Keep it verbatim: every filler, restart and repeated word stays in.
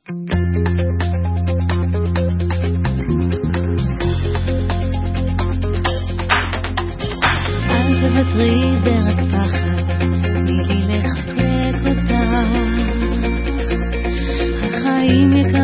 תוותרי, זה רק פחד, תני לי לחבק אותך. החיים יקרים